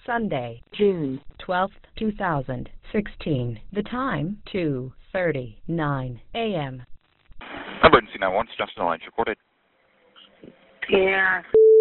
Sunday, June 12th, 2016. The time, 2:39 a.m. Emergency 911, Justin Lines recorded. Yeah.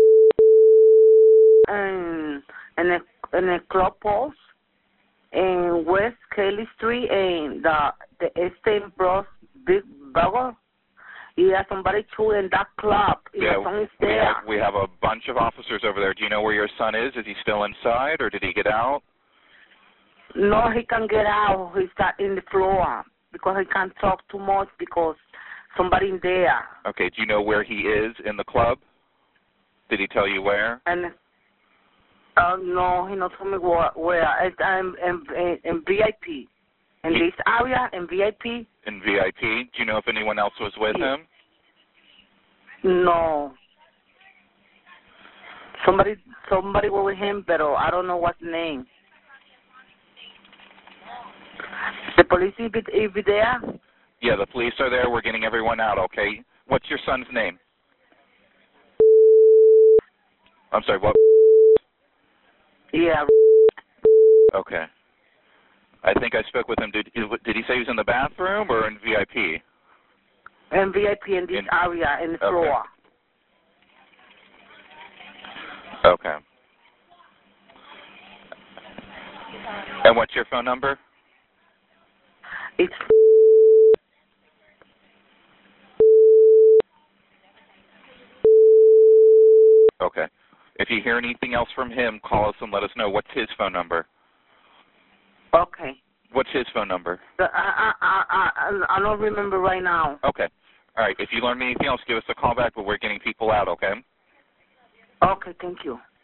En el Club Post en West Kelly Street en the Eastern Bros Big Burger. Yeah, somebody chewing that club. Yeah, is there. we have a bunch of officers over there. Do you know where your son is? Is he still inside, or did he get out? No, he can get out. He's got in the floor because he can't talk too much because somebody in there. Okay, do you know where he is in the club? Did he tell you where? And no, he not told me where. I'm in VIP. In this area, in VIP. In VIP. Do you know if anyone else was with him? No. Somebody was with him, but I don't know what's the name. The police is there? Yeah, the police are there. We're getting everyone out, okay? What's your son's name? I'm sorry, what? Yeah. Okay. I think I spoke with him. Did he say he was in the bathroom or in VIP? In VIP in this area, in the floor. Okay. And what's your phone number? It's okay. If you hear anything else from him, call us and let us know. What's his phone number? okay. What's his phone number? I don't remember right now. Okay. All right. If you learn anything else, give us a call back, but we're getting people out, okay? Okay, thank you.